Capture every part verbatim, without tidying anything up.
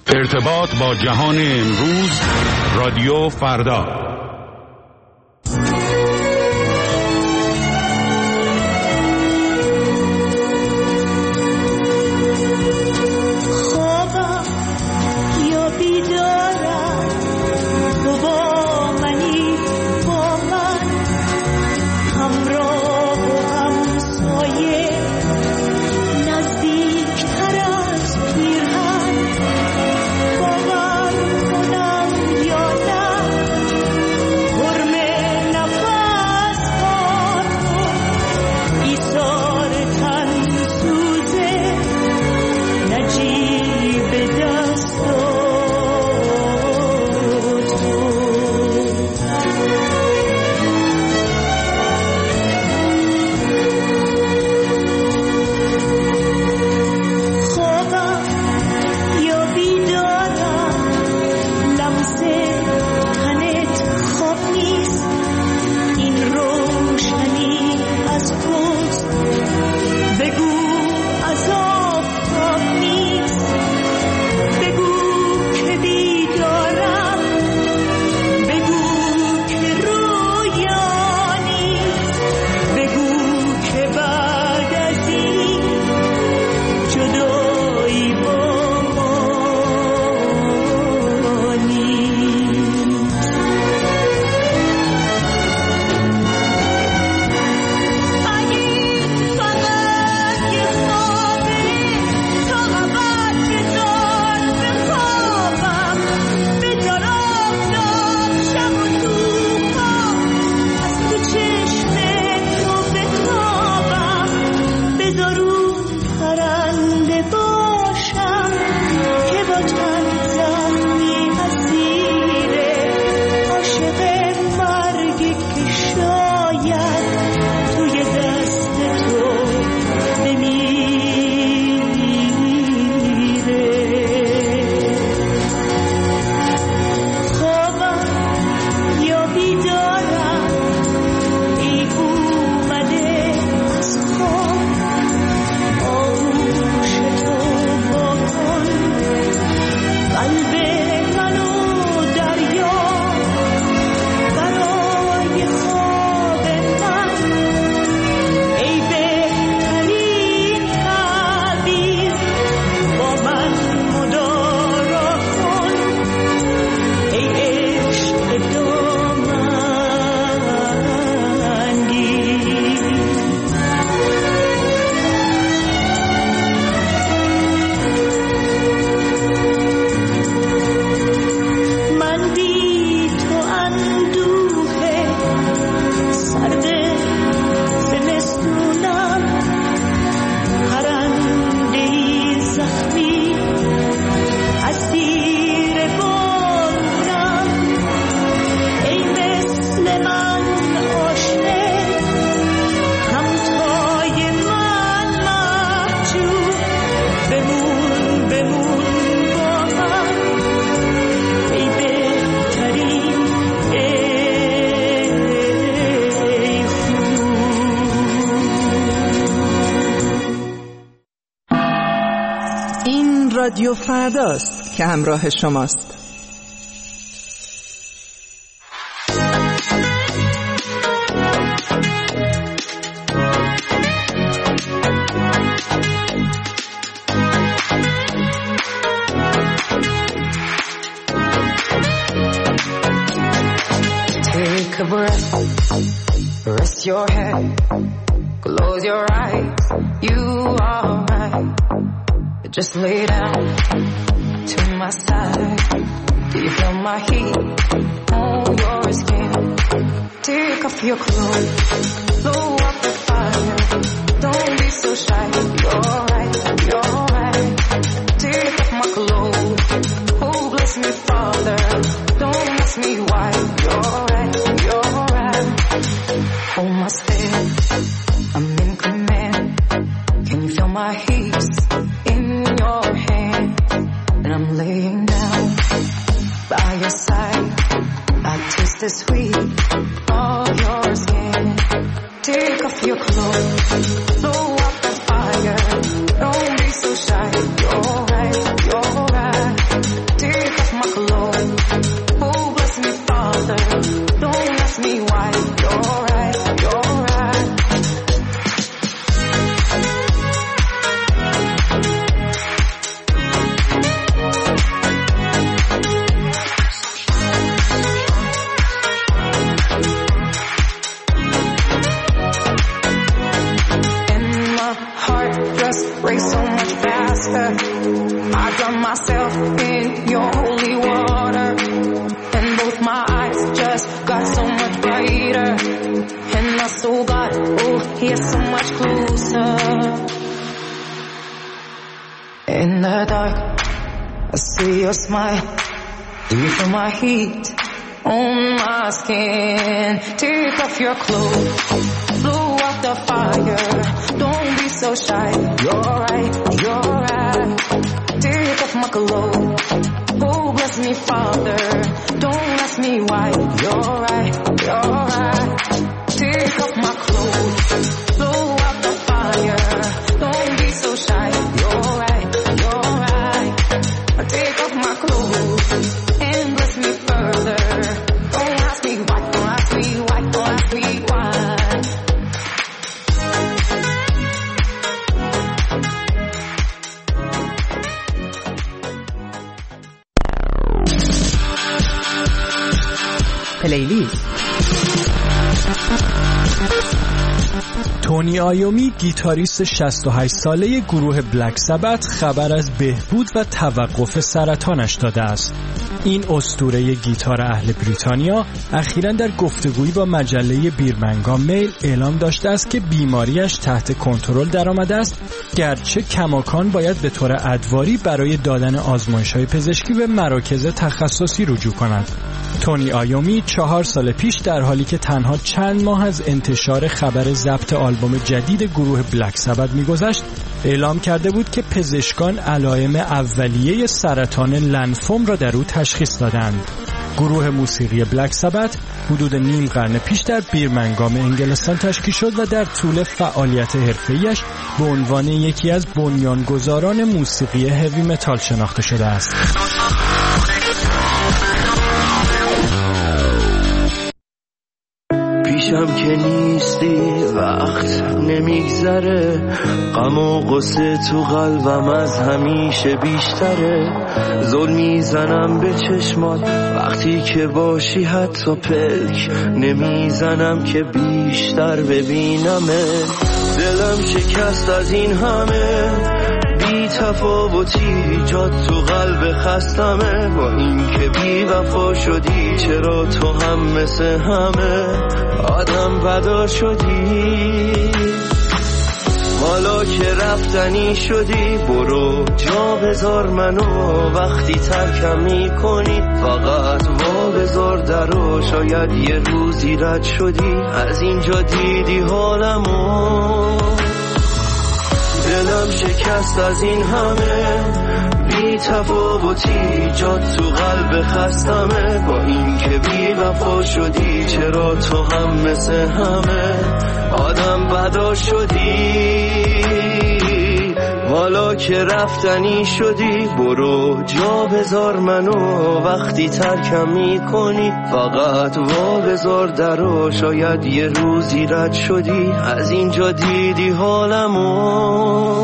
ارتباط با جهان امروز، رادیو فردا. رادیو فرداست که همراه شماست. Take a breath, rest your head, close your eyes, you are right. Just lay down to my side. Do you feel my heat on your skin? Take off your clothes, blow up the fire. Don't be so shy. You're right, you're right. Take off my clothes. Oh, bless me, Father. Don't ask me why. You're right, you're right. Hold my step, I'm in command. Can you feel my heat in your hand? And I'm laying down by your side. I taste the sweet of your skin. Take off your clothes, blow up the fire. Don't be so shy. You're right, you're right. myself in your holy water, and both my eyes just got so much brighter, and my soul got, oh, yeah, so much closer. In the dark, I see your smile. Do you feel my heat on my skin? Take off your clothes, blow out the fire. Don't be so shy. You're right, you're right. Take off my clothes. Oh, bless me, Father. Don't ask me why. You're right, you're right. Take off my clothes, blow out the fire. Don't be so shy. You're right, you're right. Take off my clothes and bless me further. Don't ask me why, don't ask me why, don't ask me why. پلیلیست. تونی آیومی، گیتاریست شصت و هشت ساله گروه بلک سبت، خبر از بهبود و توقف سرطانش داده است. این اسطوره گیتار اهل بریتانیا اخیراً در گفتگویی با مجله بیرمنگام میل اعلام داشته است که بیماریش تحت کنترل درآمده است، گرچه کماکان باید به طور ادواری برای دادن آزمایش‌های پزشکی به مراکز تخصصی رجوع کند. تونی آیومی چهار سال پیش در حالی که تنها چند ماه از انتشار خبر ضبط آلبوم جدید گروه بلک سبت می‌گذشت، اعلام کرده بود که پزشکان علائم اولیه سرطان لنفوم را در او تشخیص دادند. گروه موسیقی بلک سبت حدود نیم قرن پیش در بیرمنگام انگلستان تشکیل شد و در طول فعالیت حرفه‌ایش به عنوان یکی از بنیانگذاران موسیقی هوی متال شناخته شده است. پیشم که نیستی وقت نمیگذره، غم و غصه تو قلبم از همیشه بیشتره، ظلم میزنم به چشمات وقتی که باشی، حتی پلک نمیزنم که بیشتر ببینمه، دلم شکست از این همه بی تفاوتی، جات تو قلب خستمه، با این که بی وفا شدی چرا تو هم مثل همه آدم بدا شدی، حالا که رفتنی شدی برو جا بذار منو، وقتی ترکم میکنی فقط وا بذار درو، شاید یه روزی رد شدی از اینجا دیدی حالمو، دلم شکست از این همه بی تفاوتی، جات تو قلب خستمه، با این که بی وفا شدی چرا تو هم مثل همه آدم بدا شدی، حالا که رفتنی شدی برو جا بذار منو، وقتی ترکم میکنی فقط وا بذار درو، شاید یه روزی رد شدی از اینجا دیدی حالمو.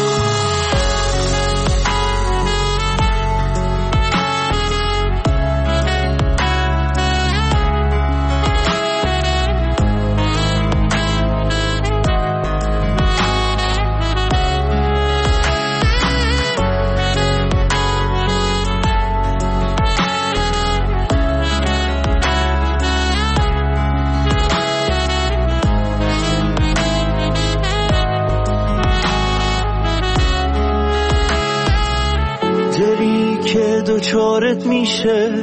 دوچارت میشه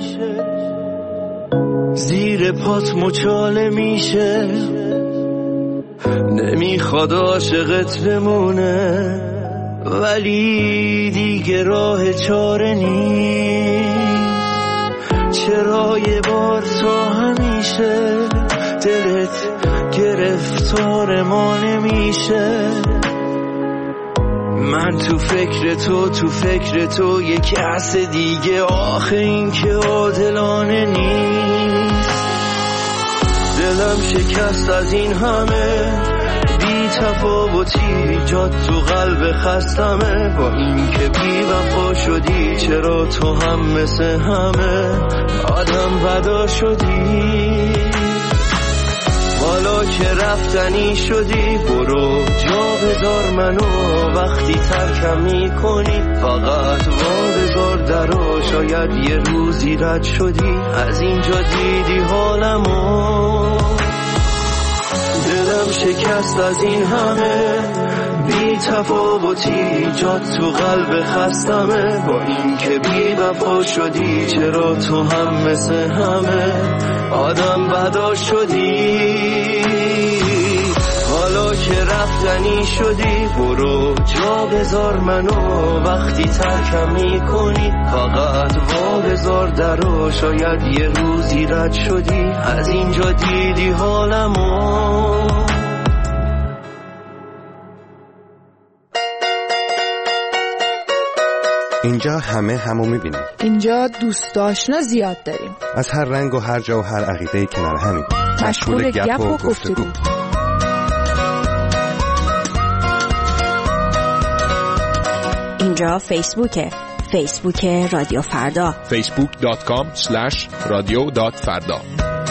زیر پات مچاله میشه، نمیخواد عاشقت بمونه ولی دیگه راه چاره نیست، چرا یه بار تا همیشه دلت گرفتار ما نمیشه، من تو فکر تو تو فکر تو یه کس دیگه، آخه این که عادلانه نیست، دلم شکست از این همه بی تفاوتی، جات تو قلب خستمه، با این که بی وفا شدی چرا تو هم مثل همه آدم بدا شدی، حالا که رفتنی شدی برو جا بذار منو، وقتی ترکم میکنی فقط وا شاید یه روزی رد شدی از اینجا دیدی حالمو. دلم شکست از این همه بی تفاوتی جات تو قلب خستمه. با این که بی وفا شدی چرا تو هم مثل همه آدم بدا شدی؟ حالا که رفتنی شدی برو جا بذار منو، وقتی ترکم میکنی فقط وا بذار درو. شاید یه روزی رد شدی از اینجا دیدی حالمو. اینجا همه همو میبینیم. اینجا دوست آشنا زیاد داریم، از هر رنگ و هر جا و هر عقیده‌ای کنار همین، مشغول گپ و گفتگو. اینجا فیسبوکه، فیسبوک رادیو فردا، فیسبوک دات کام اسلش رادیو دات فردا.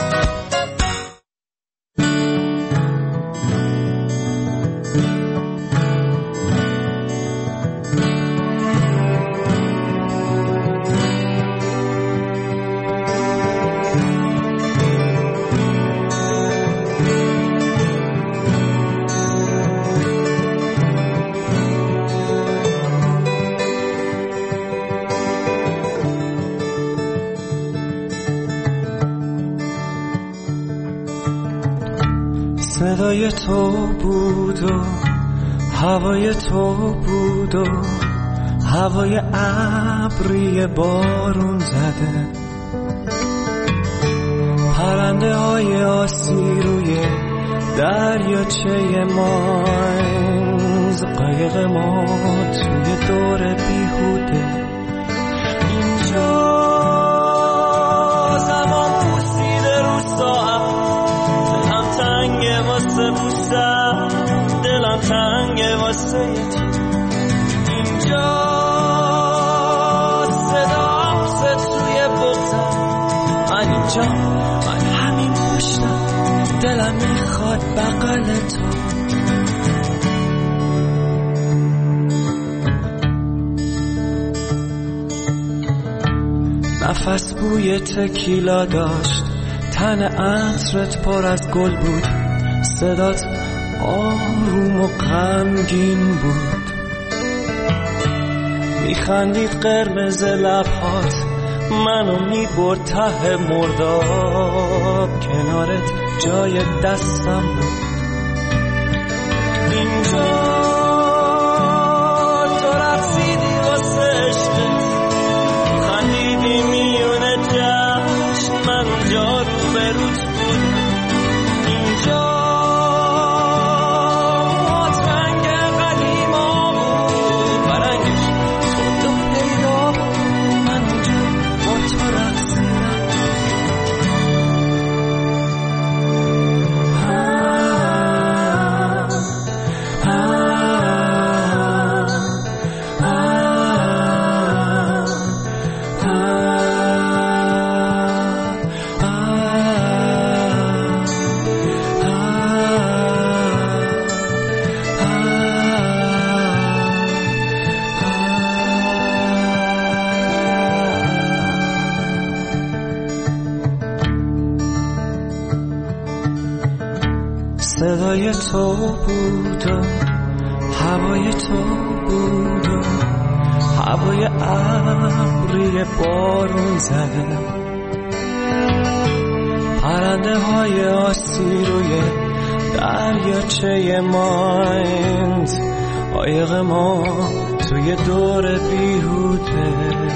صدای تو بود و هوای تو بود و هوای ابری بارون زده، پرنده های آسی روی دریاچه ماینز، قایق ما توی دور بیهوده. اینجا زمان پوسیده رو ساعت، دلم تنگه واسه بوسم، دلم تنگه واسه اینجا صدا پسه توی بغزم. من اینجا، من همین پشتم، دلم میخواد بغل تو. نفس بوی تکیلا داشت، تن عطرت پر از گل بود، صدات آروم و غمگین بود. میخندید قرمز لبهات، منو میبرد ته مرداب، کنارت جای دستم بود. اینجا تو رقصیدی واسه عشقت، خندیدی میونه جشن، من اونجا رو به روت بود. اینجا موهات رنگ قدیما بود، برنگش تو پیدا بود، من اونجا با تو رقصیدم. صدای تو بود و هوای تو بود و هوای ابری بارون زده، پرنده های آسی روی دریاچه مایند، قایق ما توی دور بیهوده.